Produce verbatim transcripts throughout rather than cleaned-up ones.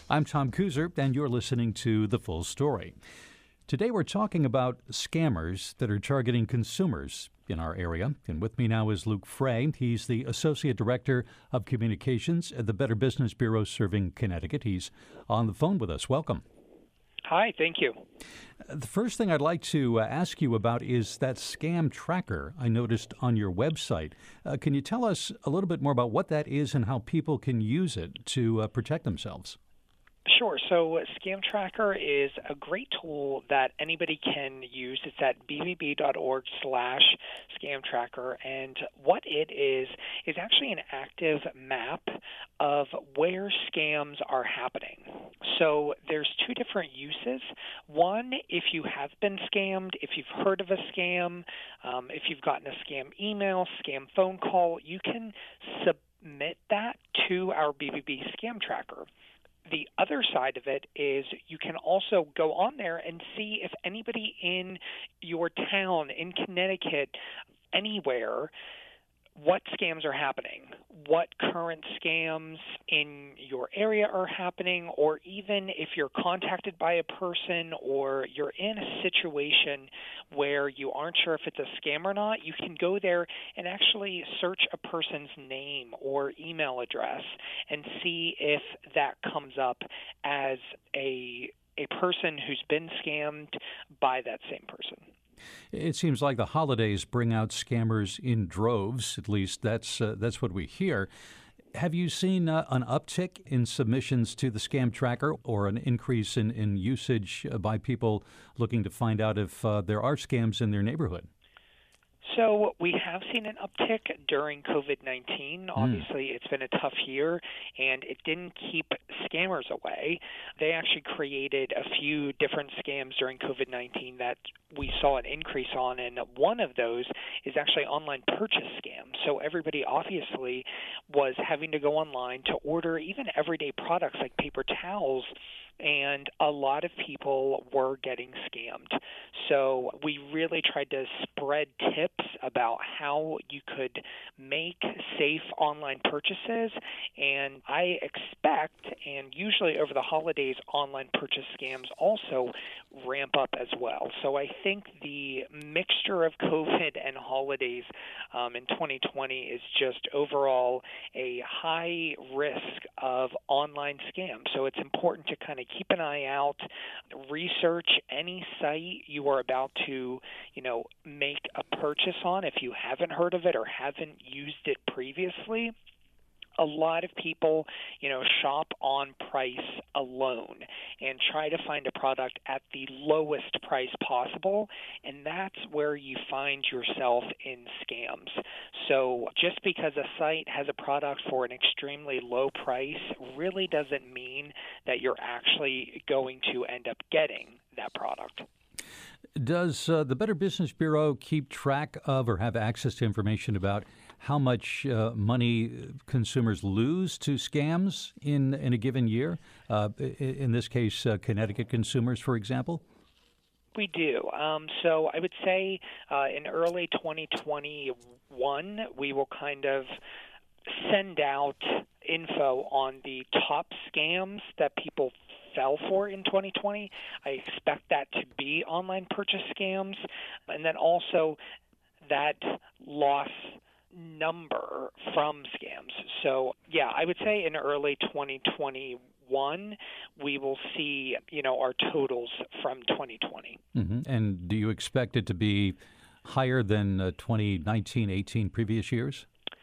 I'm Tom Kuzer, and you're listening to The Full Story. Today we're talking about scammers that are targeting consumers in our area. And with me now is Luke Frey. He's the Associate Director of Communications at the Better Business Bureau serving Connecticut. He's on the phone with us. Welcome. Hi, thank you. The first thing I'd like to uh, ask you about is that scam tracker I noticed on your website. Uh, can you tell us a little bit more about what that is and how people can use it to uh, protect themselves? Sure. So Scam Tracker is a great tool that anybody can use. It's at b b b dot org slash scam tracker. And what it is, is actually an active map of where scams are happening. So there's two different uses. One, if you have been scammed, if you've heard of a scam, um, if you've gotten a scam email, scam phone call, you can submit that to our B B B Scam Tracker. The other side of it is you can also go on there and see if anybody in your town, in Connecticut, anywhere, what scams are happening, what current scams in your area are happening, or even if you're contacted by a person or you're in a situation where you aren't sure if it's a scam or not, you can go there and actually search a person's name or email address and see if that comes up as a a person who's been scammed by that same person. It seems like the holidays bring out scammers in droves. At least that's uh, that's what we hear. Have you seen uh, an uptick in submissions to the Scam Tracker or an increase in, in usage uh, by people looking to find out if uh, there are scams in their neighborhood? So we have seen an uptick during COVID nineteen. Obviously, it's been a tough year, and it didn't keep scammers away. They actually created a few different scams during COVID nineteen that we saw an increase on, and one of those is actually online purchase scams. So everybody obviously was having to go online to order even everyday products like paper towels, and a lot of people were getting scammed. So we really tried to spread tips about how you could make safe online purchases, and I expect, and usually over the holidays, online purchase scams also ramp up as well. So I think the mixture of COVID and holidays um, in twenty twenty is just overall a high risk of online scams. So it's important to kind of keep an eye out, research any site you are about to, you know, make a purchase on if you haven't heard of it or haven't used it previously. A lot of people, you know, shop on price alone and try to find a product at the lowest price possible, and that's where you find yourself in scams. So just because a site has a product for an extremely low price really doesn't mean that you're actually going to end up getting that product. Does uh, the Better Business Bureau keep track of or have access to information about how much uh, money consumers lose to scams in, in a given year? Uh, in this case, uh, Connecticut consumers, for example? We do. Um, so I would say uh, in early twenty twenty-one, we will kind of send out info on the top scams that people fell for in twenty twenty. I expect that to be online purchase scams, and then also that loss number from scams. So, yeah, I would say in early twenty twenty-one, we will see, you know, our totals from twenty twenty. Mm-hmm. And do you expect it to be higher than uh, twenty nineteen, eighteen previous years?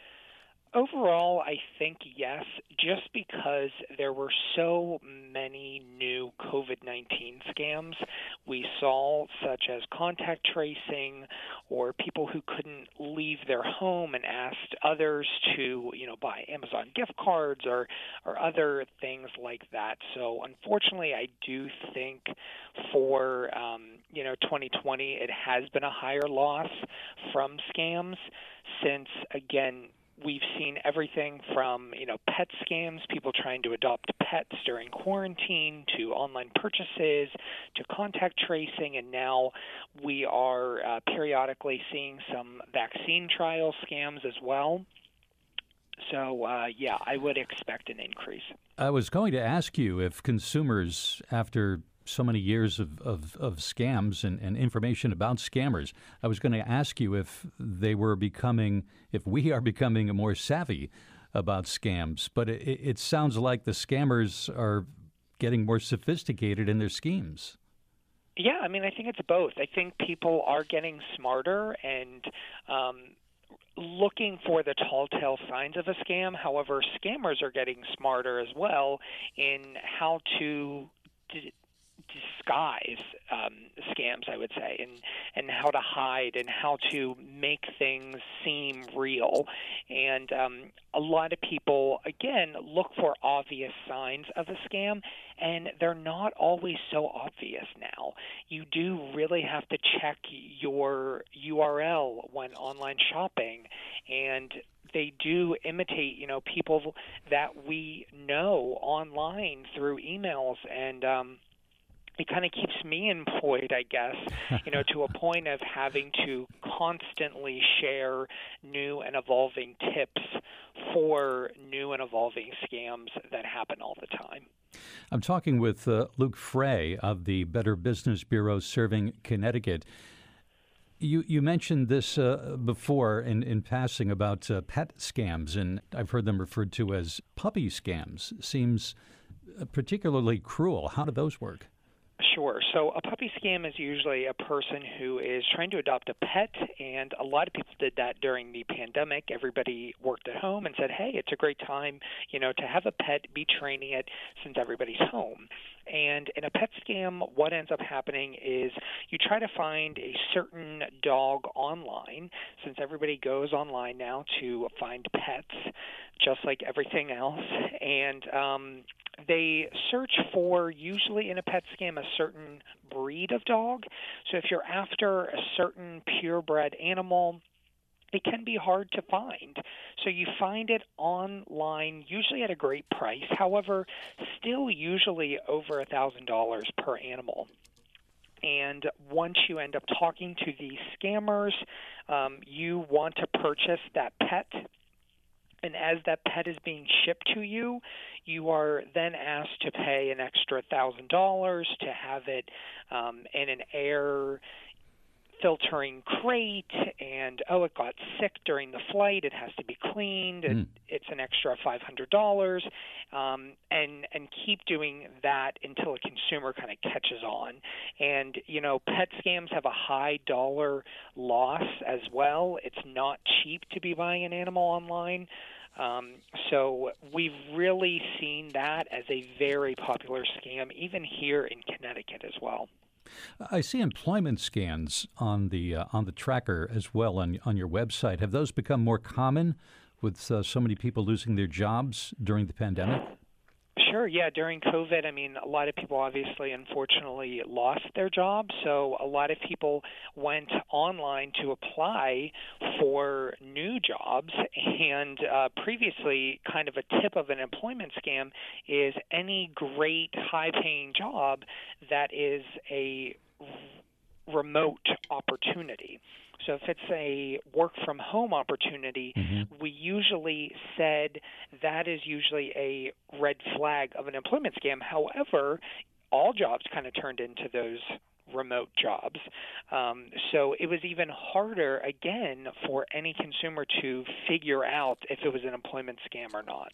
Overall, I think yes, just because there were so many new COVID nineteen scams we saw, such as contact tracing or people who couldn't leave their home and asked others to, you know, buy Amazon gift cards or, or other things like that. So unfortunately, I do think for, um, you know, twenty twenty, it has been a higher loss from scams since, again, we've seen everything from, you know, pet scams, people trying to adopt pets during quarantine, to online purchases, to contact tracing, and now we are uh, periodically seeing some vaccine trial scams as well. So, uh, yeah, I would expect an increase. I was going to ask you if consumers, after so many years of, of, of scams and, and information about scammers, I was going to ask you if they were becoming, if we are becoming more savvy about scams. But it, it sounds like the scammers are getting more sophisticated in their schemes. Yeah, I mean, I think it's both. I think people are getting smarter and um, looking for the telltale signs of a scam. However, scammers are getting smarter as well in how to d- disguise um, scams, I would say, and, and how to hide and how to make things seem real. And um, a lot of people, again, look for obvious signs of a scam, and they're not always so obvious now. You do really have to check your U R L when online shopping, and they do imitate, you know, people that we know online through emails, and um, it kind of keeps me employed, I guess, you know, to a point of having to constantly share new and evolving tips for new and evolving scams that happen all the time. I'm talking with uh, Luke Frey of the Better Business Bureau serving Connecticut. You you mentioned this uh, before in, in passing about uh, pet scams, and I've heard them referred to as puppy scams. Seems particularly cruel. How do those work? Sure. So a puppy scam is usually a person who is trying to adopt a pet, and a lot of people did that during the pandemic. Everybody worked at home and said, hey, it's a great time, you know, to have a pet, be training it since everybody's home. And in a pet scam, what ends up happening is you try to find a certain dog online, since everybody goes online now to find pets, just like everything else. And um, they search for, usually in a pet scam, a certain breed of dog. So if you're after a certain purebred animal, it can be hard to find. So you find it online, usually at a great price. However, still usually over one thousand dollars per animal. And once you end up talking to these scammers, um, you want to purchase that pet. And as that pet is being shipped to you, you are then asked to pay an extra one thousand dollars to have it um, in an air filtering crate, and oh, it got sick during the flight, it has to be cleaned, mm. it, it's an extra five hundred dollars, um, and and keep doing that until a consumer kind of catches on. And, you know, pet scams have a high dollar loss as well. It's not cheap to be buying an animal online. Um, so we've really seen that as a very popular scam, even here in Connecticut as well. I see employment scans on the uh, on the tracker as well on on your website. Have those become more common with uh, so many people losing their jobs during the pandemic? Sure, yeah. During COVID, I mean, a lot of people obviously, unfortunately, lost their jobs. So a lot of people went online to apply for new jobs. And uh, previously, kind of a tip of an employment scam is any great high-paying job that is a remote opportunity. So if it's a work-from-home opportunity, mm-hmm. we usually said that is usually a red flag of an employment scam. However, all jobs kind of turned into those remote jobs. Um, so it was even harder, again, for any consumer to figure out if it was an employment scam or not.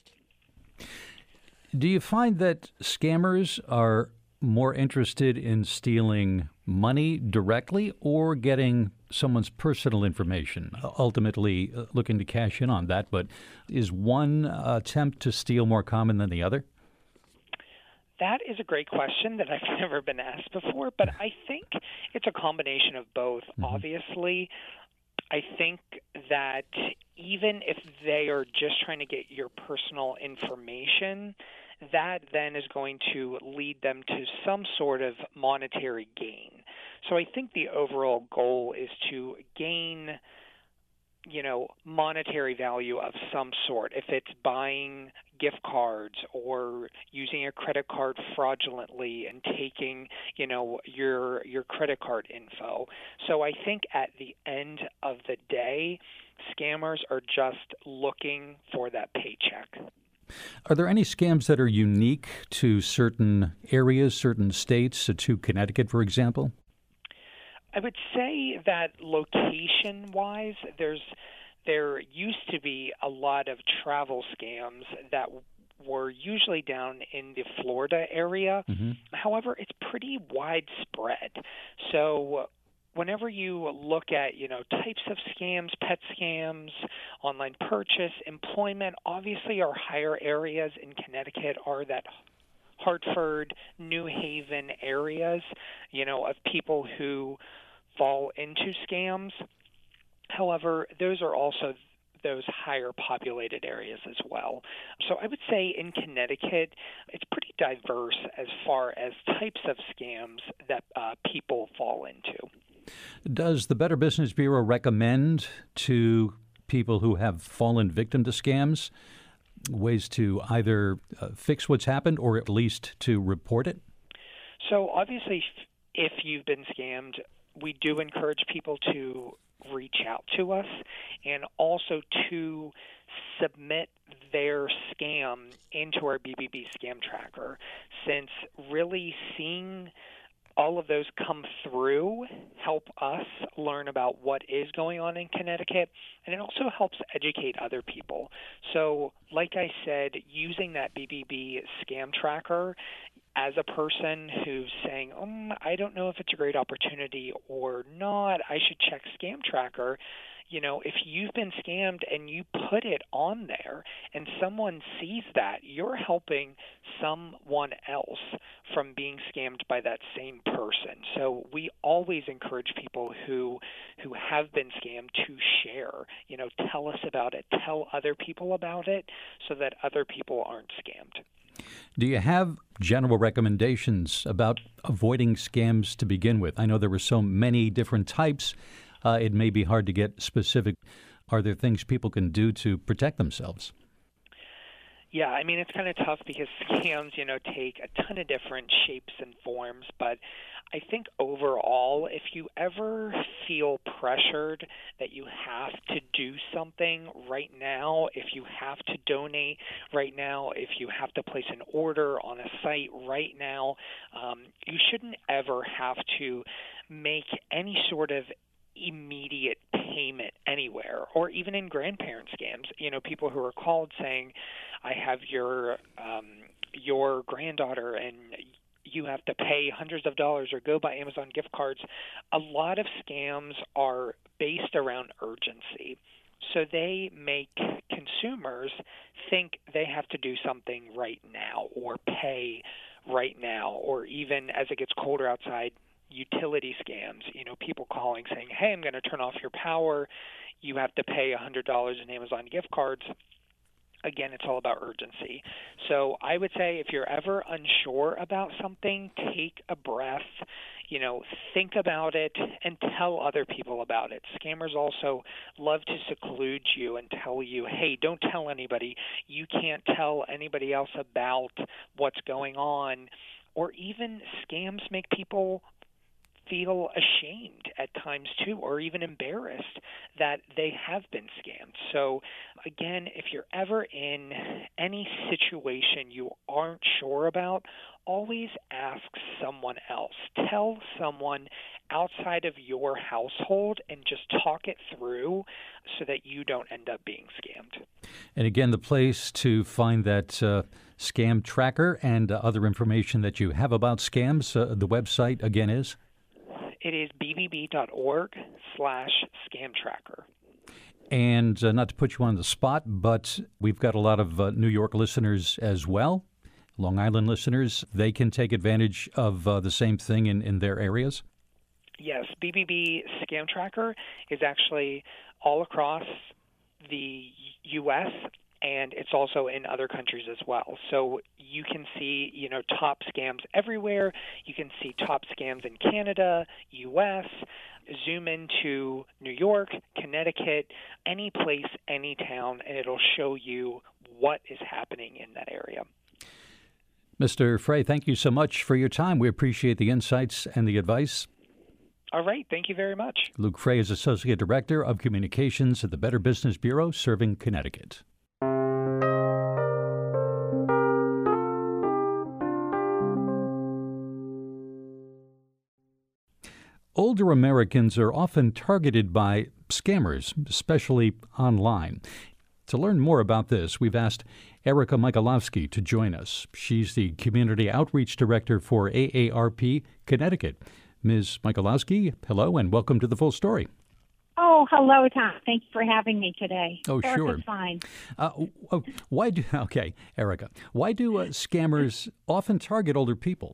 Do you find that scammers are more interested in stealing money directly or getting someone's personal information, ultimately uh, looking to cash in on that? But is one uh, attempt to steal more common than the other? That is a great question that I've never been asked before, but I think it's a combination of both. Mm-hmm. Obviously, I think that even if they are just trying to get your personal information, that then is going to lead them to some sort of monetary gain. So I think the overall goal is to gain, you know, monetary value of some sort. If it's buying gift cards or using a credit card fraudulently and taking, you know, your your credit card info. So I think at the end of the day, Scammers are just looking for that paycheck. Are there any scams that are unique to certain areas, certain states, uh, to Connecticut, for example? I would say that location-wise, there's there used to be a lot of travel scams that were usually down in the Florida area. Mm-hmm. However, it's pretty widespread. So whenever you look at, you know, types of scams, pet scams, online purchase, employment, obviously our higher areas in Connecticut are that Hartford, New Haven areas, you know, of people who fall into scams. However, those are also those higher populated areas as well. So I would say in Connecticut, it's pretty diverse as far as types of scams that uh, people fall into. Does the Better Business Bureau recommend to people who have fallen victim to scams ways to either uh, fix what's happened or at least to report it? So obviously, if you've been scammed, we do encourage people to reach out to us and also to submit their scam into our B B B scam tracker, since really seeing all of those come through help us learn about what is going on in Connecticut, and it also helps educate other people. So like I said, using that B B B scam tracker as a person who's saying, um, I don't know if it's a great opportunity or not, I should check Scam Tracker. You know, if you've been scammed and you put it on there and someone sees that, you're helping someone else from being scammed by that same person. So we always encourage people who who have been scammed to share, you know, tell us about it, tell other people about it so that other people aren't scammed. Do you have general recommendations about avoiding scams to begin with? I know there were so many different types. Uh, it may be hard to get specific. Are there things people can do to protect themselves? Yeah, I mean, it's kind of tough because scams, you know, take a ton of different shapes and forms. But I think overall, if you ever feel pressured that you have to do something right now, if you have to donate right now, if you have to place an order on a site right now, um, you shouldn't ever have to make any sort of immediate payment anywhere, or even in grandparent scams. You know, people who are called saying, I have your um, your granddaughter and you have to pay hundreds of dollars or go buy Amazon gift cards. A lot of scams are based around urgency. So they make consumers think they have to do something right now or pay right now, or even as it gets colder outside, utility scams, you know, people calling saying, hey, I'm going to turn off your power. You have to pay one hundred dollars in Amazon gift cards. Again, it's all about urgency. So I would say if you're ever unsure about something, take a breath, you know, think about it and tell other people about it. Scammers also love to seclude you and tell you, hey, don't tell anybody. You can't tell anybody else about what's going on. Or even scams make people feel ashamed at times too, or even embarrassed that they have been scammed. So again, if you're ever in any situation you aren't sure about, always ask someone else. Tell someone outside of your household and just talk it through so that you don't end up being scammed. And again, the place to find that uh, scam tracker and uh, other information that you have about scams, uh, the website again is? It is b b b dot org slash scam tracker. And uh, not to put you on the spot, but we've got a lot of uh, New York listeners as well, Long Island listeners. They can take advantage of uh, the same thing in, in their areas? Yes, B B B Scam Tracker is actually all across the U S, and it's also in other countries as well. So you can see, you know, top scams everywhere. You can see top scams in Canada, U S, zoom into New York, Connecticut, any place, any town, and it'll show you what is happening in that area. Mister Frey, thank you so much for your time. We appreciate the insights and the advice. All right. Thank you very much. Luke Frey is Associate Director of Communications at the Better Business Bureau, serving Connecticut. Older Americans are often targeted by scammers, especially online. To learn more about this, we've asked Erica Michalovsky to join us. She's the Community Outreach Director for A A R P Connecticut. Miz Michalovsky, hello and welcome to The Full Story. Oh, hello, Tom. Thank you for having me today. Oh, Erica's sure. Fine. Uh, oh, why do, okay, Erica, why do uh, scammers often target older people?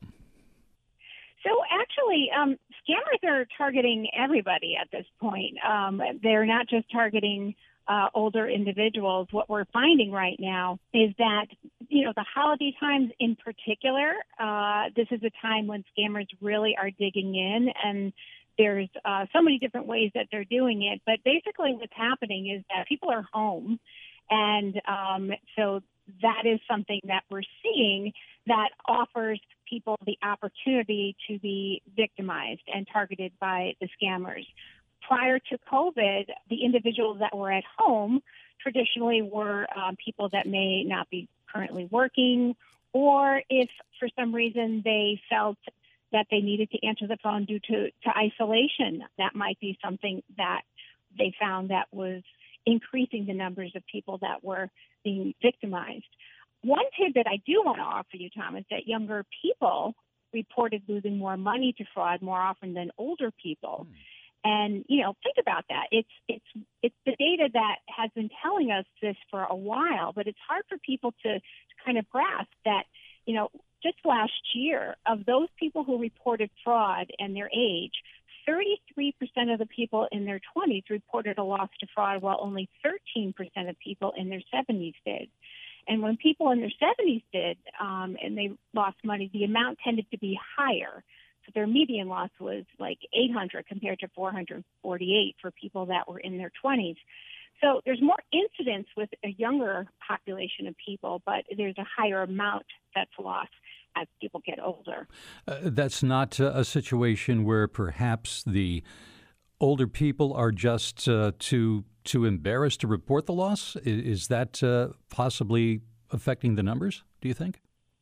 So actually, um, scammers are targeting everybody at this point. Um, they're not just targeting uh, older individuals. What we're finding right now is that, you know, the holiday times in particular, uh, this is a time when scammers really are digging in, and there's uh, so many different ways that they're doing it. But basically what's happening is that people are home, and um, so that is something that we're seeing that offers people the opportunity to be victimized and targeted by the scammers. Prior to COVID, the individuals that were at home traditionally were um, people that may not be currently working, or if for some reason they felt that they needed to answer the phone due to, to isolation, that might be something that they found that was increasing the numbers of people that were being victimized. One tidbit I do want to offer you, Tom, is that younger people reported losing more money to fraud more often than older people. Mm. And, you know, think about that. It's it's it's the data that has been telling us this for a while, but it's hard for people to, to kind of grasp that, you know, just last year, of those people who reported fraud and their age, thirty-three percent of the people in their twenties reported a loss to fraud, while only thirteen percent of people in their seventies did. And when people in their seventies did, um, and they lost money, the amount tended to be higher. So their median loss was like eight hundred compared to four hundred forty-eight for people that were in their twenties. So there's more incidence with a younger population of people, but there's a higher amount that's lost as people get older. Uh, that's not uh, a situation where perhaps the older people are just uh, too too embarrassed to report the loss? Is, is that uh, possibly affecting the numbers, do you think?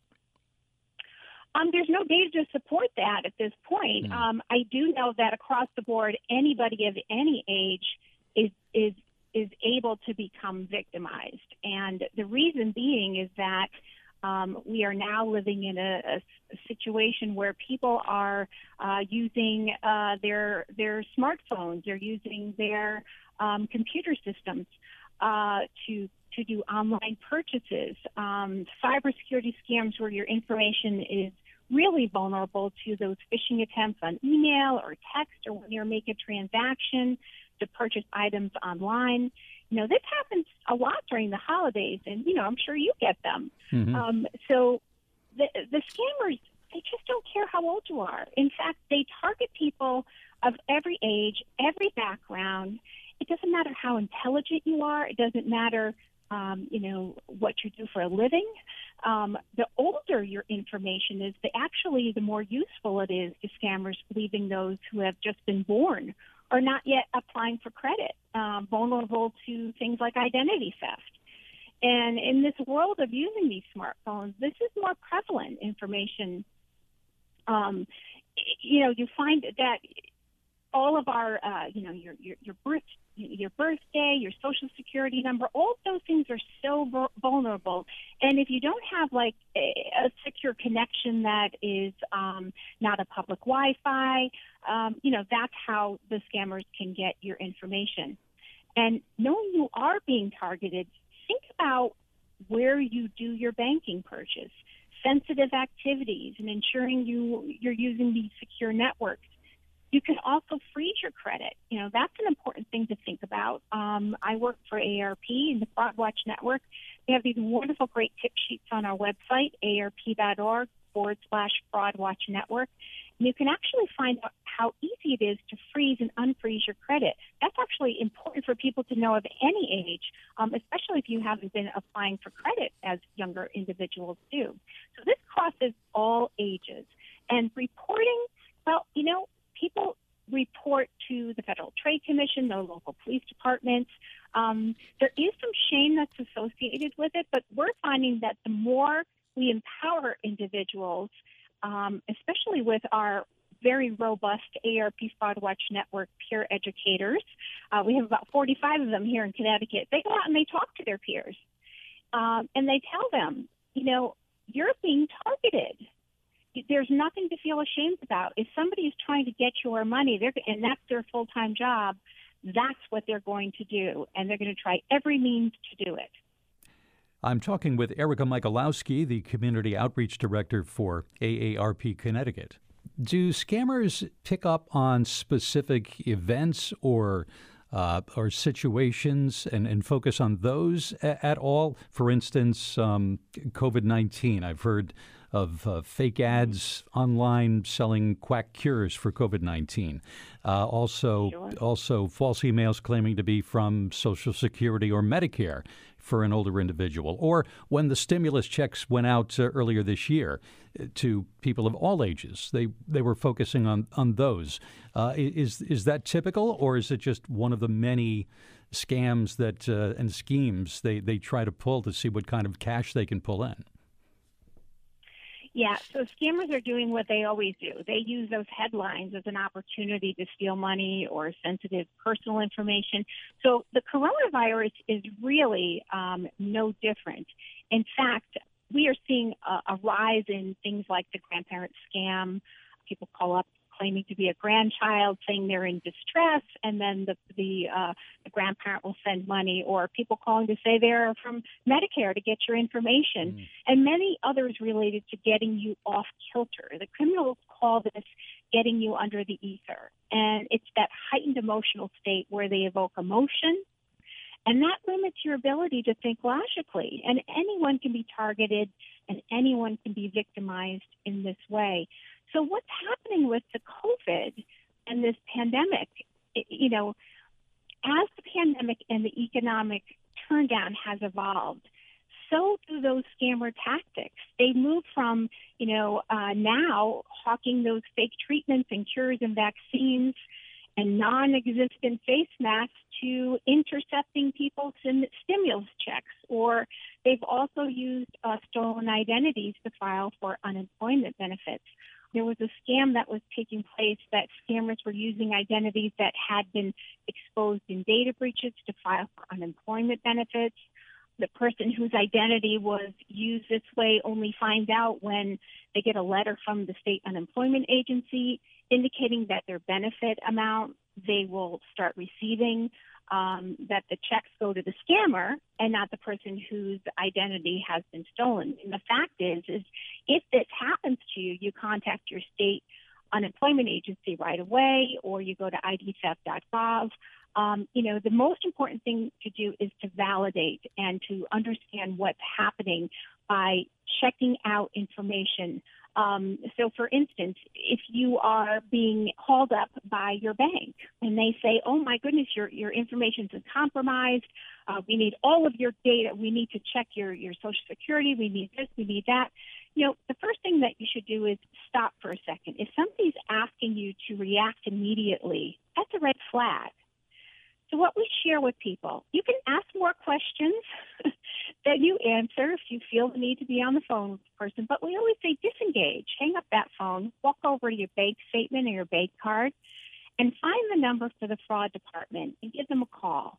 Um, there's no data to support that at this point. Mm. Um, I do know that across the board, anybody of any age is is is able to become victimized. And the reason being is that um, we are now living in a, a situation where people are uh, using uh, their their smartphones, they're using their um, computer systems uh, to to do online purchases. Um, cybersecurity scams where your information is really vulnerable to those phishing attempts on email or text, or when you make a transaction to purchase items online. You know, this happens a lot during the holidays, and, you know, I'm sure you get them. Mm-hmm. Um, so the, the scammers, they just don't care how old you are. In fact, they target people of every age, every background. It doesn't matter how intelligent you are. It doesn't matter, um, you know, what you do for a living. Um, the older your information is, the actually the more useful it is to scammers, believing those who have just been born or not yet applying for credit, um, vulnerable to things like identity theft. And in this world of using these smartphones, this is more prevalent information. Um, you know, you find that all of our, uh, you know, your, your, your birth, your birthday, your social security number, all of those things are so vulnerable. And if you don't have like a, a secure connection that is um, not a public Wi-Fi, um, you know, that's how the scammers can get your information. And knowing you are being targeted, think about where you do your banking purchase, sensitive activities, and ensuring you, you're using these secure networks. You can also freeze your credit. You know, that's an important thing to think about. Um, I work for A A R P and the Fraud Watch Network. We have these wonderful, great tip sheets on our website, arp.org forward slash Fraud Watch Network. And you can actually find out how easy it is to freeze and unfreeze your credit. That's actually important for people to know of any age, um, especially if you haven't been applying for credit as younger individuals do. So this crosses all ages. And reporting, well, you know, people report to the Federal Trade Commission, the local police departments. Um, there is some shame that's associated with it, but we're finding that the more we empower individuals, um, especially with our very robust A A R P Fraud Watch Network peer educators. Uh, we have about forty-five of them here in Connecticut. They go out and they talk to their peers, um, and they tell them, you know, you're being targeted. There's nothing to feel ashamed about. If somebody is trying to get your money, they're, and that's their full-time job, that's what they're going to do, and they're going to try every means to do it. I'm talking with Erica Michalowski, the Community Outreach Director for A A R P Connecticut. Do scammers pick up on specific events or uh, or situations and, and focus on those a- at all? For instance, um, COVID nineteen. I've heard of uh, fake ads online selling quack cures for COVID nineteen. Uh, also, Sure. also false emails claiming to be from Social Security or Medicare for an older individual, or when the stimulus checks went out uh, earlier this year uh, to people of all ages, they they were focusing on on those. Uh, is is that typical, or is it just one of the many scams that uh, and schemes they they try to pull to see what kind of cash they can pull in? Yeah, so scammers are doing what they always do. They use those headlines as an opportunity to steal money or sensitive personal information. So the coronavirus is really um, no different. In fact, we are seeing a, a rise in things like the grandparent scam. People call up claiming to be a grandchild, saying they're in distress, and then the the, uh, the grandparent will send money, or people calling to say they're from Medicare to get your information, mm. and many others related to getting you off kilter. The criminals call this getting you under the ether, and it's that heightened emotional state where they evoke emotion, and that limits your ability to think logically, and anyone can be targeted, and anyone can be victimized in this way. So what's happening with the COVID and this pandemic, you know, as the pandemic and the economic turndown has evolved, so do those scammer tactics. They move from, you know, uh, now hawking those fake treatments and cures and vaccines and non-existent face masks to intercepting people's stimulus checks, or they've also used uh, stolen identities to file for unemployment benefits. There was a scam that was taking place that scammers were using identities that had been exposed in data breaches to file for unemployment benefits. The person whose identity was used this way only finds out when they get a letter from the state unemployment agency indicating that their benefit amount they will start receiving, um, that the checks go to the scammer and not the person whose identity has been stolen. And the fact is, is if this happens to you, you contact your state unemployment agency right away, or you go to I D theft dot gov. Um, you know, the most important thing to do is to validate and to understand what's happening by checking out information. Um, so, for instance, if you are being called up by your bank and they say, oh, my goodness, your your information's been compromised, uh, we need all of your data, we need to check your, your Social Security, we need this, we need that. You know, the first thing that you should do is stop for a second. If somebody's asking you to react immediately, that's a red flag. So what we share with people, you can ask more questions that you answer if you feel the need to be on the phone with the person. But we always say disengage, hang up that phone, walk over to your bank statement or your bank card, and find the number for the fraud department and give them a call.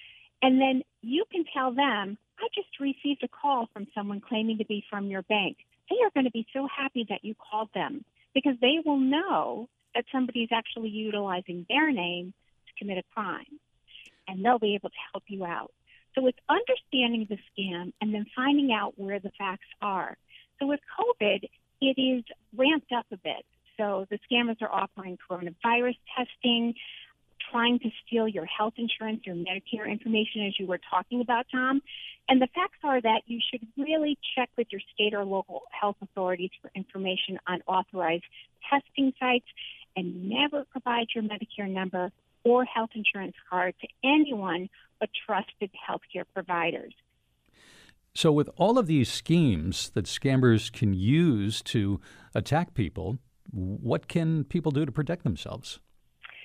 And then you can tell them, I just received a call from someone claiming to be from your bank. They are going to be so happy that you called them because they will know that somebody is actually utilizing their name to commit a crime. And they'll be able to help you out. So it's understanding the scam and then finding out where the facts are. So with COVID, it is ramped up a bit. So the scammers are offering coronavirus testing, trying to steal your health insurance, your Medicare information, as you were talking about, Tom. And the facts are that you should really check with your state or local health authorities for information on authorized testing sites, and never provide your Medicare number or health insurance card to anyone but trusted healthcare providers. So with all of these schemes that scammers can use to attack people, what can people do to protect themselves?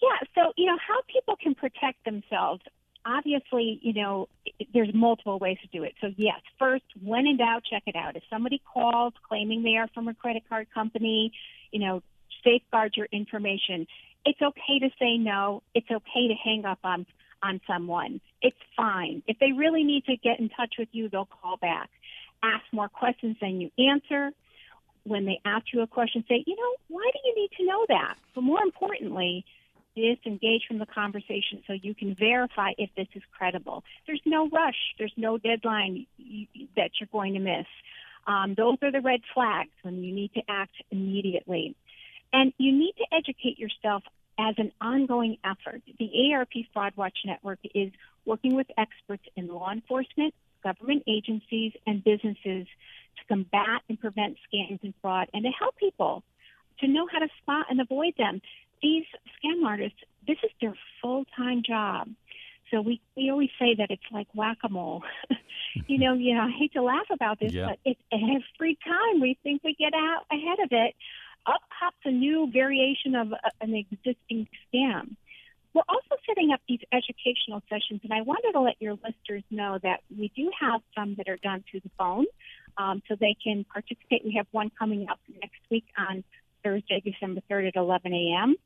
Yeah, so, you know, how people can protect themselves. Obviously, you know, there's multiple ways to do it. So, yes, first, when in doubt, check it out. If somebody calls claiming they are from a credit card company, you know, safeguard your information. It's okay to say no. It's okay to hang up on, on someone. It's fine. If they really need to get in touch with you, they'll call back. Ask more questions than you answer. When they ask you a question, say, you know, why do you need to know that? But more importantly, disengage from the conversation so you can verify if this is credible. There's no rush. There's no deadline you, that you're going to miss. Um, those are the red flags when you need to act immediately. And you need to educate yourself as an ongoing effort. The A A R P Fraud Watch Network is working with experts in law enforcement, government agencies, and businesses to combat and prevent scams and fraud and to help people to know how to spot and avoid them. These scam artists, this is their full-time job. So we, we always say that it's like whack-a-mole. you know, you know, I hate to laugh about this, yeah. but it's every time we think we get out ahead of it, up pops a new variation of a, an existing scam. We're also setting up these educational sessions, and I wanted to let your listeners know that we do have some that are done through the phone, um, so they can participate. We have one coming up next week on Thursday, December third at eleven a.m.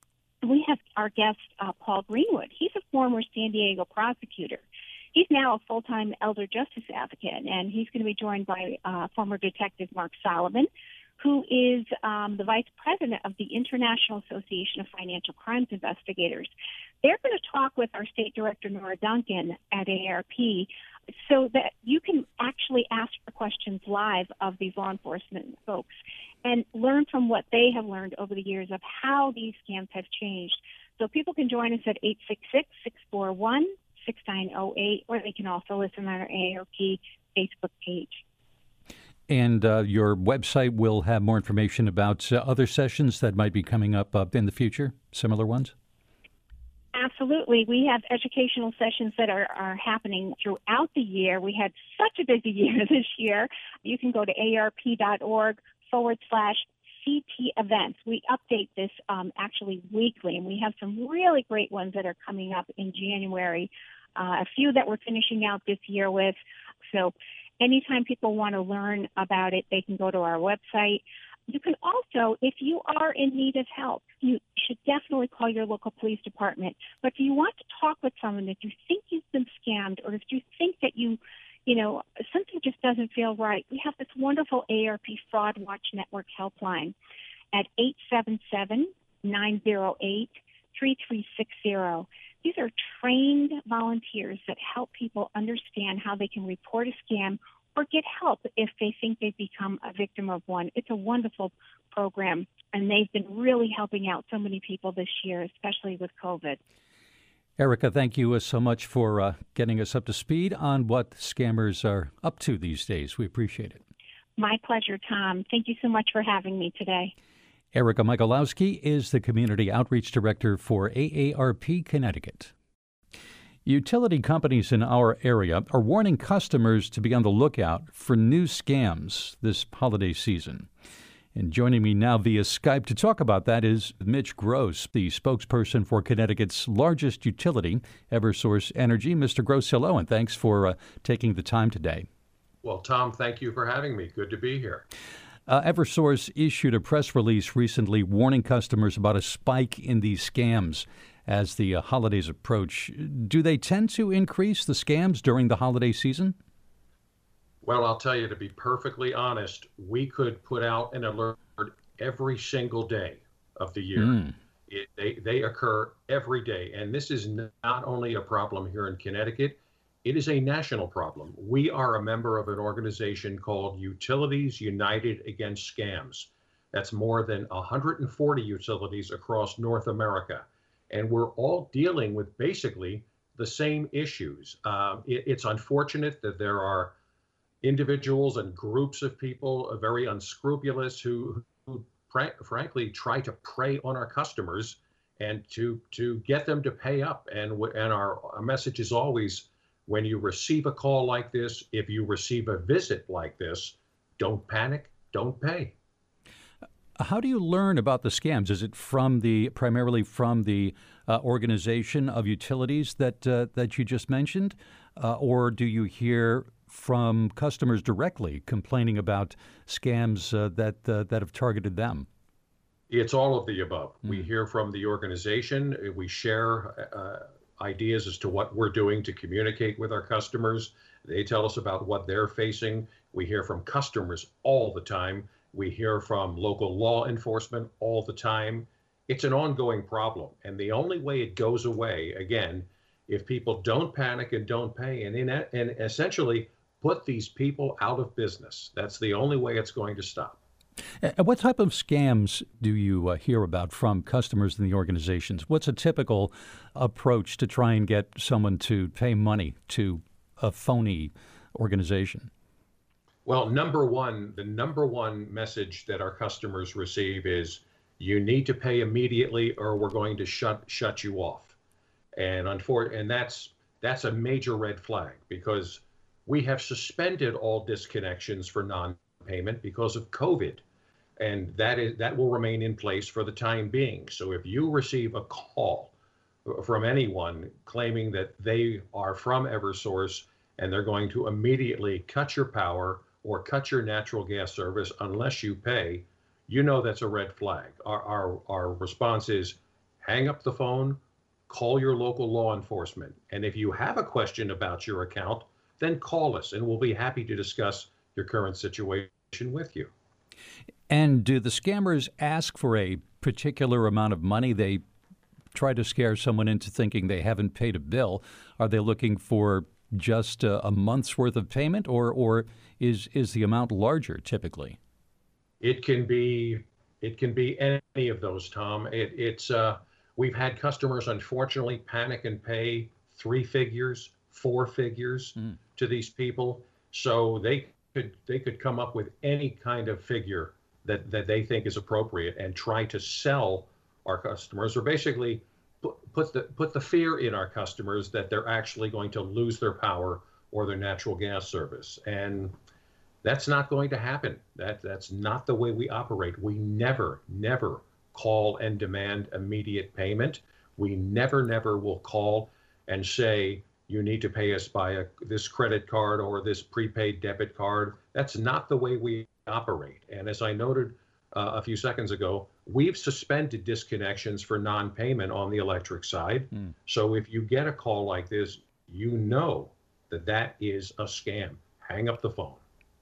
We have our guest, uh, Paul Greenwood. He's a former San Diego prosecutor. He's now a full-time elder justice advocate, and he's going to be joined by uh, former Detective Mark Solomon, who is um, the vice president of the International Association of Financial Crimes Investigators. They're going to talk with our state director, Nora Duncan, at A A R P, so that you can actually ask for questions live of these law enforcement folks and learn from what they have learned over the years of how these scams have changed. So people can join us at eight six six, six four one, six nine zero eight, or they can also listen on our A A R P Facebook page. And uh, your website will have more information about uh, other sessions that might be coming up uh, in the future, similar ones? Absolutely. We have educational sessions that are, are happening throughout the year. We had such a busy year this year. You can go to aarp.org forward slash CT events. We update this um, actually weekly, and we have some really great ones that are coming up in January, uh, a few that we're finishing out this year with. So anytime people want to learn about it, they can go to our website. You can also, if you are in need of help, you should definitely call your local police department. But if you want to talk with someone that you think you've been scammed, or if you think that you, you know, something just doesn't feel right, we have this wonderful A A R P Fraud Watch Network helpline at eight seven seven, nine zero eight, three three six zero. These are trained volunteers that help people understand how they can report a scam or get help if they think they've become a victim of one. It's a wonderful program, and they've been really helping out so many people this year, especially with COVID. Erica, thank you so much for uh, getting us up to speed on what scammers are up to these days. We appreciate it. My pleasure, Tom. Thank you so much for having me today. Erica Michalowski is the Community Outreach Director for A A R P Connecticut. Utility companies in our area are warning customers to be on the lookout for new scams this holiday season. And joining me now via Skype to talk about that is Mitch Gross, the spokesperson for Connecticut's largest utility, Eversource Energy. Mister Gross, hello, and thanks for uh, taking the time today. Well, Tom, thank you for having me. Good to be here. Uh, Eversource issued a press release recently warning customers about a spike in these scams as the uh, holidays approach. Do they tend to increase the scams during the holiday season? Well, I'll tell you, to be perfectly honest, we could put out an alert every single day of the year. Mm. It, they, they occur every day. And this is not only a problem here in Connecticut, it is a national problem. We are a member of an organization called Utilities United Against Scams. That's more than one hundred forty utilities across North America. And we're all dealing with basically the same issues. Uh, it, it's unfortunate that there are individuals and groups of people, uh, very unscrupulous, who, who fr- frankly try to prey on our customers and to to get them to pay up. And w- and our, our message is always, when you receive a call like this, if you receive a visit like this, don't panic, don't pay. How do you learn about the scams? Is it from the primarily from the uh, organization of utilities that uh, that you just mentioned, uh, or do you hear from customers directly complaining about scams uh, that uh, that have targeted them? It's all of the above. Mm. We hear from the organization. We share uh, ideas as to what we're doing to communicate with our customers. They tell us about what they're facing. We hear from customers all the time. We hear from local law enforcement all the time. It's an ongoing problem. And the only way it goes away, again, if people don't panic and don't pay and, in, and essentially put these people out of business. That's the only way it's going to stop. And what type of scams do you uh, hear about from customers in the organizations? What's a typical approach to try and get someone to pay money to a phony organization? Well, number one, the number one message that our customers receive is you need to pay immediately or we're going to shut shut you off. And unfor- and that's that's a major red flag because we have suspended all disconnections for non-payment because of COVID. And that is that will remain in place for the time being. So if you receive a call from anyone claiming that they are from Eversource and they're going to immediately cut your power or cut your natural gas service unless you pay, you know that's a red flag. Our, our, our response is hang up the phone, call your local law enforcement. And if you have a question about your account, then call us and we'll be happy to discuss your current situation with you. And do the scammers ask for a particular amount of money? They try to scare someone into thinking they haven't paid a bill. Are they looking for just a, a month's worth of payment, or or is is the amount larger typically? It can be it can be any of those, Tom. It, it's uh, we've had customers unfortunately panic and pay three figures, four figures mm. to these people. So they could they could come up with any kind of figure that, that they think is appropriate and try to sell our customers, or basically put, put the put the fear in our customers that they're actually going to lose their power or their natural gas service. And that's not going to happen. That that's not the way we operate. We never, never call and demand immediate payment. We never, never will call and say, you need to pay us by a, this credit card or this prepaid debit card. That's not the way we operate. And as I noted uh, a few seconds ago, we've suspended disconnections for non-payment on the electric side. Mm. So if you get a call like this, you know that that is a scam. Hang up the phone.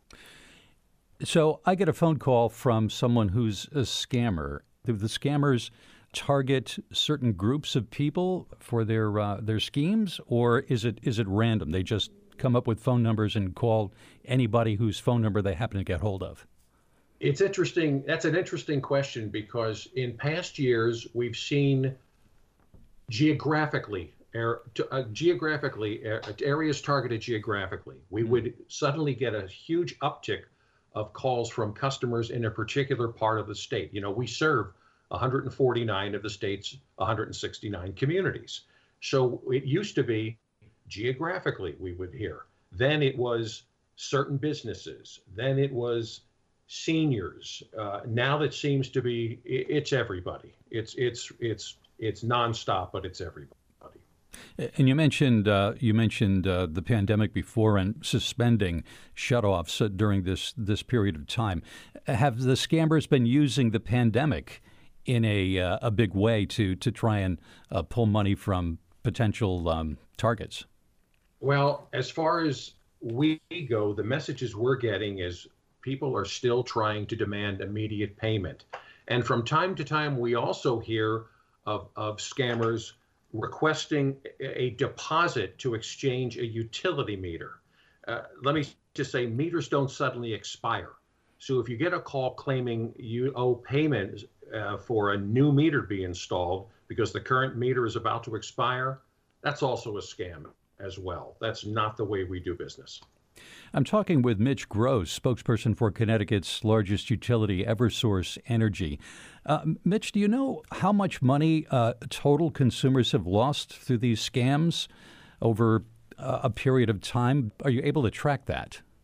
So I get a phone call from someone who's a scammer. Do the scammers target certain groups of people for their uh, their schemes, or is it is it random? They just come up with phone numbers and call anybody whose phone number they happen to get hold of? It's interesting. That's an interesting question because in past years we've seen geographically, er, uh, geographically uh, areas targeted geographically. We mm-hmm. would suddenly get a huge uptick of calls from customers in a particular part of the state. You know, we serve one hundred forty-nine of the state's one hundred sixty-nine communities. So it used to be geographically we would hear. Then it was certain businesses. Then it was seniors. Uh, now that seems to be it's everybody. It's it's it's it's nonstop, but it's everybody. And you mentioned uh, you mentioned uh, the pandemic before and suspending shutoffs uh, during this this period of time. Have the scammers been using the pandemic in a uh, a big way to to try and uh, pull money from potential um, targets? Well, as far as we go, the messages we're getting is people are still trying to demand immediate payment. And from time to time, we also hear of, of scammers requesting a deposit to exchange a utility meter. Uh, let me just say, meters don't suddenly expire. So if you get a call claiming you owe payment uh, for a new meter to be installed because the current meter is about to expire, that's also a scam as well. That's not the way we do business. I'm talking with Mitch Gross, spokesperson for Connecticut's largest utility, Eversource Energy. Uh, Mitch, do you know how much money uh, total consumers have lost through these scams over uh, a period of time? Are you able to track that?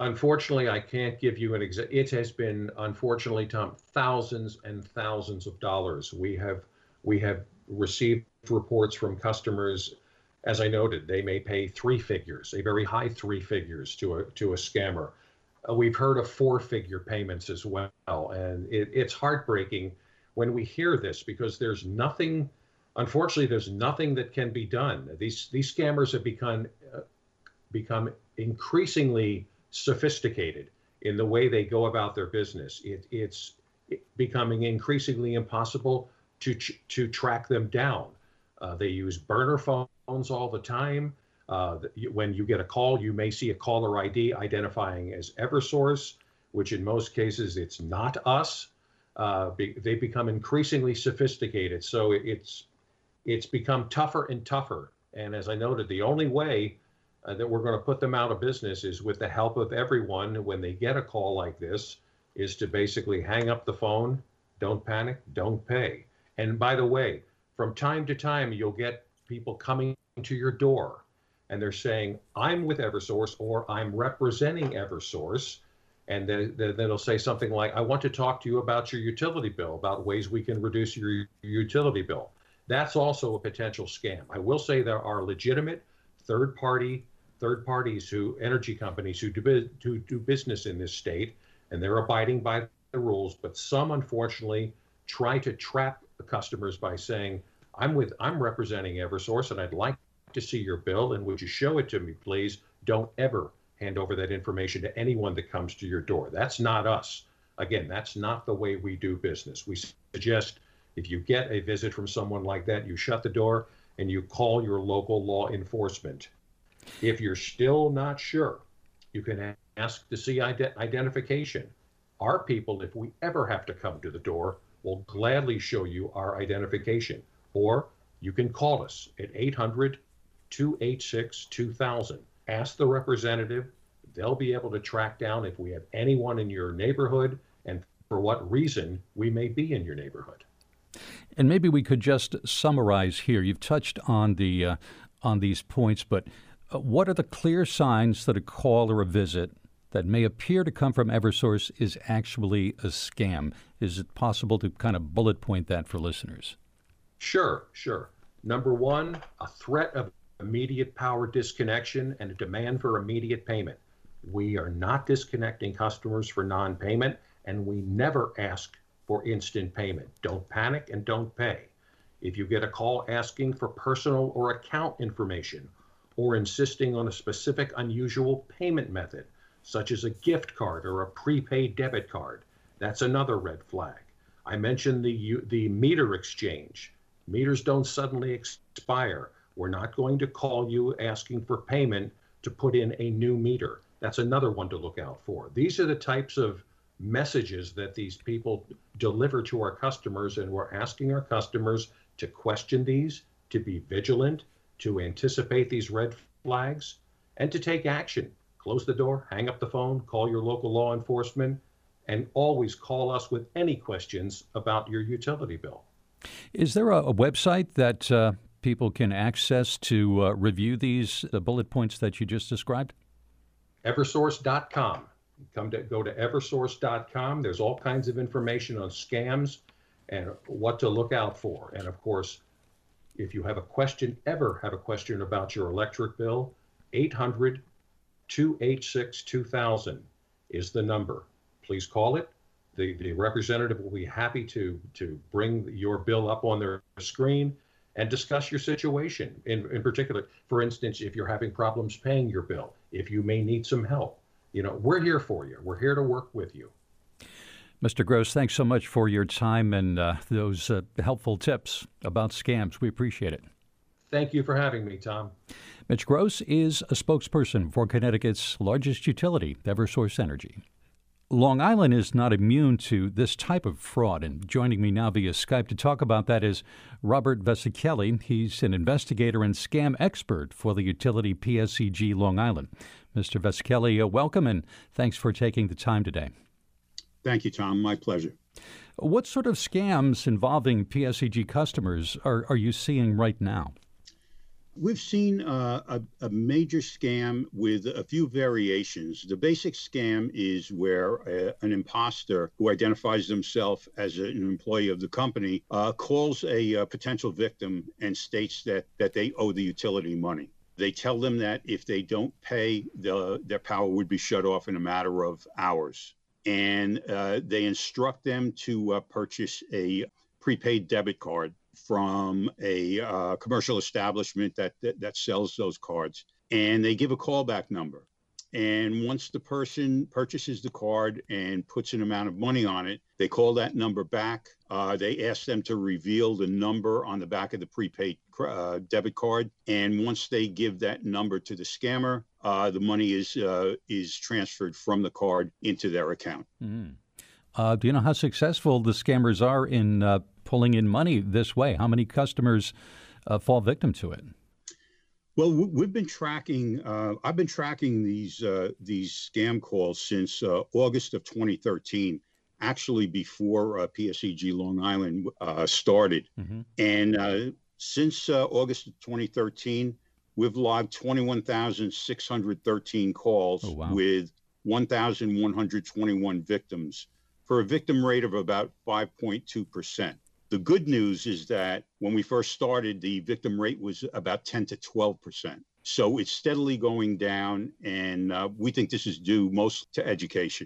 Unfortunately, I can't give you an exact. It has been, unfortunately, Tom, thousands and thousands of dollars. We have we have received reports from customers. As I noted, they may pay three figures, a very high three figures to a to a scammer. Uh, we've heard of four-figure payments as well, and it, it's heartbreaking when we hear this because there's nothing. Unfortunately, there's nothing that can be done. These these scammers have become uh, become increasingly sophisticated in the way they go about their business. It, it's becoming increasingly impossible to to track them down. Uh, they use burner phones all the time. Uh, when you get a call, you may see a caller I D identifying as Eversource, which in most cases it's not us. Uh, be, they become increasingly sophisticated. So it's it's become tougher and tougher. And as I noted, the only way uh, that we're going to put them out of business is with the help of everyone when they get a call like this, is to basically hang up the phone, don't panic, don't pay. And by the way, from time to time, you'll get people coming to your door and they're saying, I'm with Eversource or I'm representing Eversource. And then, then they'll say something like, I want to talk to you about your utility bill, about ways we can reduce your, your utility bill. That's also a potential scam. I will say there are legitimate third party, third parties who, energy companies who do, who do business in this state, and they're abiding by the rules, but some unfortunately try to trap the customers by saying, I'm with, I'm representing Eversource and I'd like to see your bill, and would you show it to me, please? Don't ever hand over that information to anyone that comes to your door. That's not us. Again, that's not the way we do business. We suggest if you get a visit from someone like that, you shut the door and you call your local law enforcement. If you're still not sure, you can ask to see ident- identification. Our people, if we ever have to come to the door, will gladly show you our identification. Or you can call us at eight hundred, two eight six, two thousand. Ask the representative. They'll be able to track down if we have anyone in your neighborhood and for what reason we may be in your neighborhood. And maybe we could just summarize here. You've touched on the uh, on these points, but uh, what are the clear signs that a call or a visit that may appear to come from Eversource is actually a scam? Is it possible to kind of bullet point that for listeners? Sure, sure. Number one, a threat of immediate power disconnection and a demand for immediate payment. We are not disconnecting customers for non-payment, and we never ask for instant payment. Don't panic and don't pay. If you get a call asking for personal or account information or insisting on a specific unusual payment method, such as a gift card or a prepaid debit card, that's another red flag. I mentioned the the meter exchange. Meters don't suddenly expire. We're not going to call you asking for payment to put in a new meter. That's another one to look out for. These are the types of messages that these people deliver to our customers, and we're asking our customers to question these, to be vigilant, to anticipate these red flags, and to take action. Close the door, hang up the phone, call your local law enforcement, and always call us with any questions about your utility bill. Is there a, a website that uh, people can access to uh, review these uh, bullet points that you just described? Eversource dot com. Come to go to Eversource dot com. There's all kinds of information on scams and what to look out for. And of course, if you have a question, ever have a question about your electric bill, eight hundred, two eight six, two thousand is the number. Please call it. The, the representative will be happy to, to bring your bill up on their screen and discuss your situation. In, in particular, for instance, if you're having problems paying your bill, if you may need some help, you know, we're here for you. We're here to work with you. Mister Gross, thanks so much for your time and uh, those uh, helpful tips about scams. We appreciate it. Thank you for having me, Tom. Mitch Gross is a spokesperson for Connecticut's largest utility, Eversource Energy. Long Island is not immune to this type of fraud, and joining me now via Skype to talk about that is Robert Vesichelli. He's an investigator and scam expert for the utility P S E G Long Island. Mister Vesichelli, uh, welcome, and thanks for taking the time today. Thank you, Tom. My pleasure. What sort of scams involving P S E G customers are, are you seeing right now? We've seen uh, a, a major scam with a few variations. The basic scam is where a, an imposter who identifies themselves as a, an employee of the company uh, calls a, a potential victim and states that, that they owe the utility money. They tell them that if they don't pay, the, their power would be shut off in a matter of hours. And uh, they instruct them to uh, purchase a prepaid debit card from a uh, commercial establishment that, that that sells those cards, and they give a callback number. And once the person purchases the card and puts an amount of money on it, they call that number back. Uh, they ask them to reveal the number on the back of the prepaid uh, debit card, and once they give that number to the scammer, uh, the money is uh, is transferred from the card into their account. Mm. Uh, do you know how successful the scammers are in uh, pulling in money this way? How many customers uh, fall victim to it? Well, we've been tracking. Uh, I've been tracking these uh, these scam calls since uh, August of twenty thirteen. Actually, before uh, P S E G Long Island uh, started, mm-hmm. and uh, since uh, August of twenty thirteen, we've logged twenty-one thousand six hundred thirteen calls oh, wow. with one thousand one hundred twenty-one victims, for a victim rate of about five point two percent. The good news is that when we first started, the victim rate was about ten to twelve percent. So it's steadily going down, and uh, we think this is due most to education.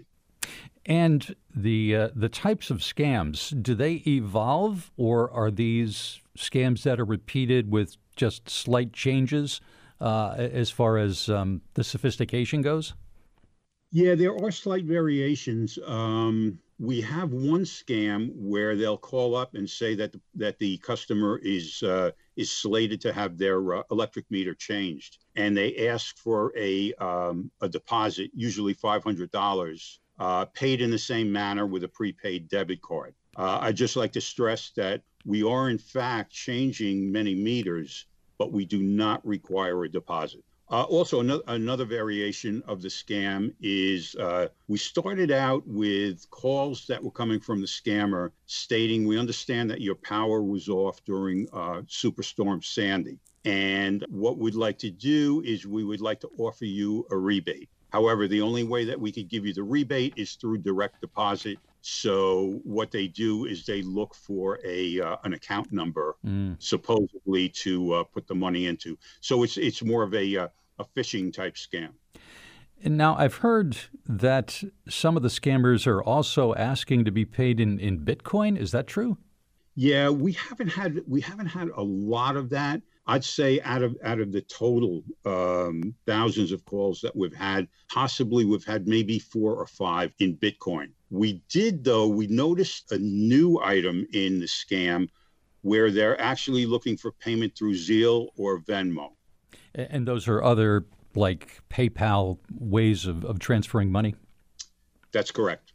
And the uh, the types of scams, do they evolve, or are these scams that are repeated with just slight changes uh, as far as um, the sophistication goes? Yeah, there are slight variations. Um, we have one scam where they'll call up and say that the, that the customer is uh, is slated to have their uh, electric meter changed, and they ask for a um, a deposit, usually five hundred dollars, uh, paid in the same manner with a prepaid debit card. Uh, I'd just like to stress that we are in fact changing many meters, but we do not require a deposit. Uh, also, another, another variation of the scam is uh, we started out with calls that were coming from the scammer stating, we understand that your power was off during uh, Superstorm Sandy. And what we'd like to do is we would like to offer you a rebate. However, the only way that we could give you the rebate is through direct deposit. So what they do is they look for a uh, an account number, mm. supposedly to uh, put the money into. So it's it's more of a uh, a phishing type scam. And now I've heard that some of the scammers are also asking to be paid in, in Bitcoin. Is that true? Yeah, we haven't had we haven't had a lot of that. I'd say out of out of the total um, thousands of calls that we've had, possibly we've had maybe four or five in Bitcoin. We did, though, we noticed a new item in the scam where they're actually looking for payment through Zelle or Venmo. And those are other, like, PayPal ways of, of transferring money? That's correct.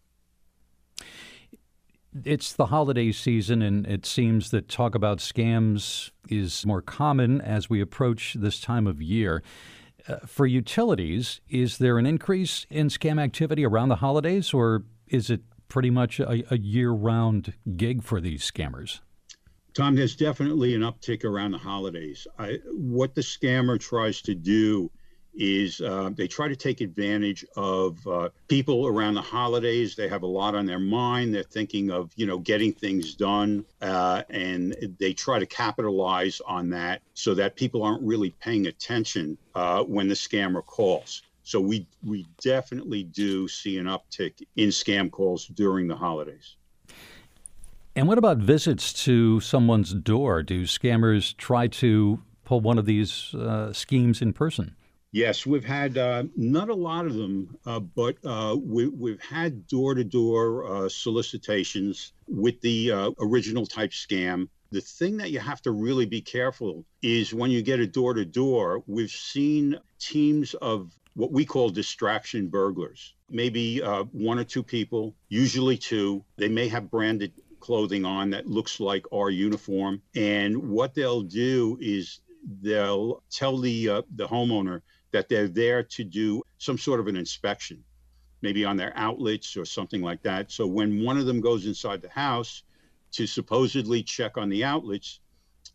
It's the holiday season, and it seems that talk about scams is more common as we approach this time of year. Uh, for utilities, is there an increase in scam activity around the holidays, or is it pretty much a, a year-round gig for these scammers? Tom, there's definitely an uptick around the holidays. I, what the scammer tries to do is uh, they try to take advantage of uh, people around the holidays. They have a lot on their mind. They're thinking of, you know, getting things done, uh, and they try to capitalize on that so that people aren't really paying attention uh, when the scammer calls. So we we definitely do see an uptick in scam calls during the holidays. And what about visits to someone's door? Do scammers try to pull one of these uh, schemes in person? Yes, we've had uh, not a lot of them, uh, but uh, we, we've had door-to-door uh, solicitations with the uh, original type scam. The thing that you have to really be careful is when you get a door-to-door, we've seen teams of what we call distraction burglars. Maybe uh, one or two people, usually two. They may have branded clothing on that looks like our uniform. And what they'll do is they'll tell the uh, the homeowner that they're there to do some sort of an inspection, maybe on their outlets or something like that. So when one of them goes inside the house to supposedly check on the outlets,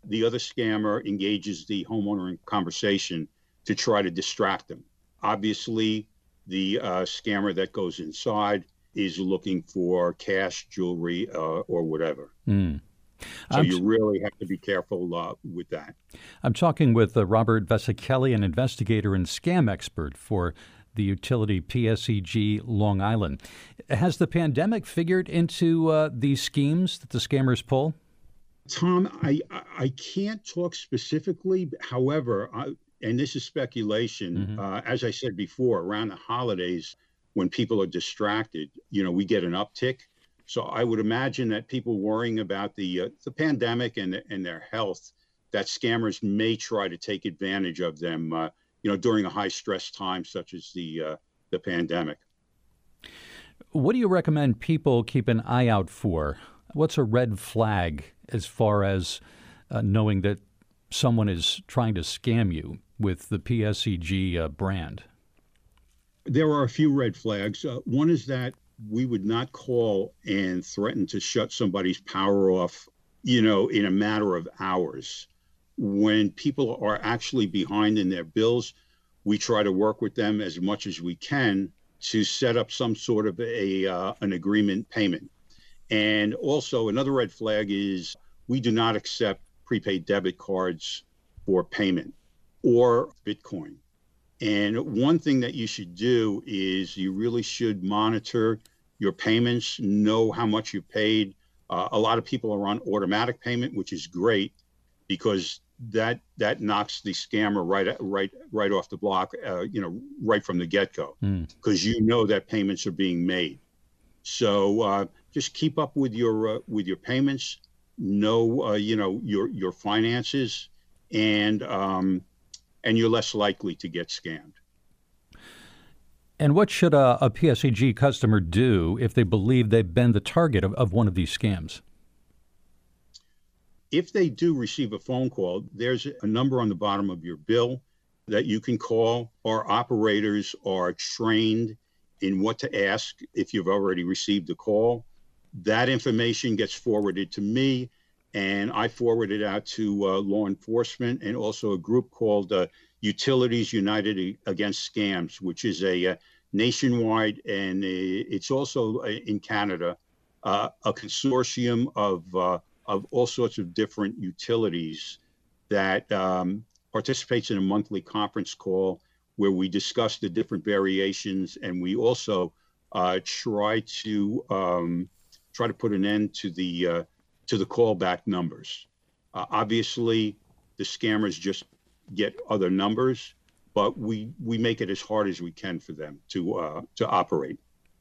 the other scammer engages the homeowner in conversation to try to distract them. Obviously, the uh, scammer that goes inside is looking for cash, jewelry, uh, or whatever. Mm. So I'm you really have to be careful uh, with that. I'm talking with uh, Robert Vesichelli, an investigator and scam expert for the utility P S E G Long Island. Has the pandemic figured into uh, these schemes that the scammers pull? Tom, I I can't talk specifically. However, I, and this is speculation, mm-hmm. uh, as I said before, around the holidays when people are distracted, you know, we get an uptick. So I would imagine that people worrying about the uh, the pandemic and and their health, that scammers may try to take advantage of them, uh, you know, during a high stress time such as the uh, the pandemic. What do you recommend people keep an eye out for? What's a red flag as far as uh, knowing that someone is trying to scam you with the P S E G uh, brand? There are a few red flags. Uh, one is that we would not call and threaten to shut somebody's power off, you know, in a matter of hours. When people are actually behind in their bills, we try to work with them as much as we can to set up some sort of a uh, an agreement payment. And also another red flag is we do not accept prepaid debit cards for payment or Bitcoin. And one thing that you should do is you really should monitor your payments, know how much you paid. Uh, a lot of people are on automatic payment, which is great because that that knocks the scammer right right right off the block, uh, you know, right from the get-go, because mm. you know that payments are being made. So uh, just keep up with your uh, with your payments, know uh, you know your your finances, and um, and you're less likely to get scammed. And what should a, a P S E G customer do if they believe they've been the target of, of one of these scams? If they do receive a phone call, there's a number on the bottom of your bill that you can call. Our operators are trained in what to ask if you've already received a call. That information gets forwarded to me, and I forward it out to uh, law enforcement and also a group called uh, Utilities United Against Scams, which is a uh, nationwide, and a, it's also uh, in Canada, uh, a consortium of uh, of all sorts of different utilities that um, participates in a monthly conference call where we discuss the different variations, and we also uh, try to um, try to put an end to the uh, to the callback numbers. Uh, obviously, the scammers just get other numbers, but we we make it as hard as we can for them to uh, to operate.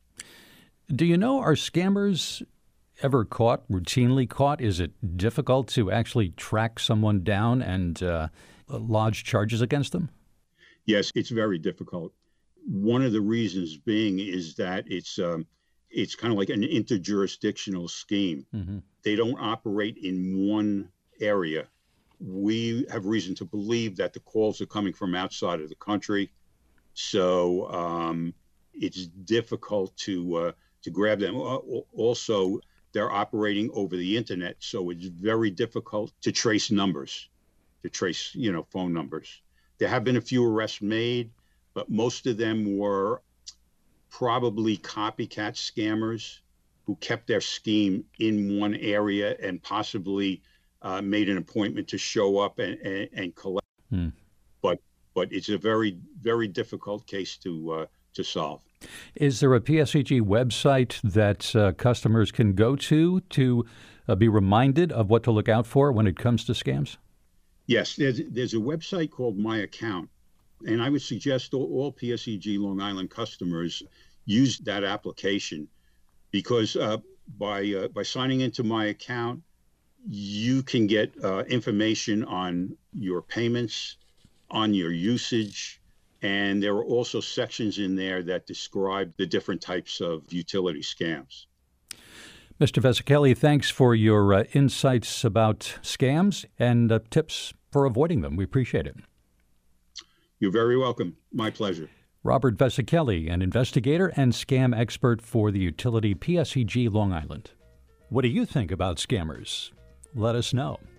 Do you know, are scammers ever caught, routinely caught? Is it difficult to actually track someone down and uh, lodge charges against them? Yes, it's very difficult. One of the reasons being is that it's um, it's kind of like an interjurisdictional scheme. Mm-hmm. They don't operate in one area. We have reason to believe that the calls are coming from outside of the country, so um, it's difficult to uh, to grab them. Also, they're operating over the internet, so it's very difficult to trace numbers, to trace you know phone numbers. There have been a few arrests made, but most of them were probably copycat scammers who kept their scheme in one area and possibly uh, made an appointment to show up and, and, and collect. Hmm. But but it's a very, very difficult case to uh, to solve. Is there a P S E G website that uh, customers can go to to uh, be reminded of what to look out for when it comes to scams? Yes, there's, there's a website called My Account, and I would suggest all, all P S E G Long Island customers use that application because uh, by uh, by signing into My Account, you can get uh, information on your payments, on your usage, and there are also sections in there that describe the different types of utility scams. Mister Vesichelli, thanks for your uh, insights about scams and uh, tips for avoiding them. We appreciate it. You're very welcome. My pleasure. Robert Vesichelli, an investigator and scam expert for the utility P S E G Long Island. What do you think about scammers? Let us know.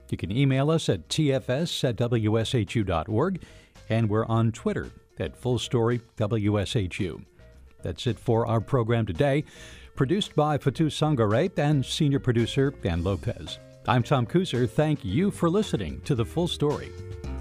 You can email us at t f s at w s h u dot org, and we're on Twitter at Full Story W S H U. That's it for our program today. Produced by Fatu Sangare and senior producer Dan Lopez. I'm Tom Kuser. Thank you for listening to The Full Story.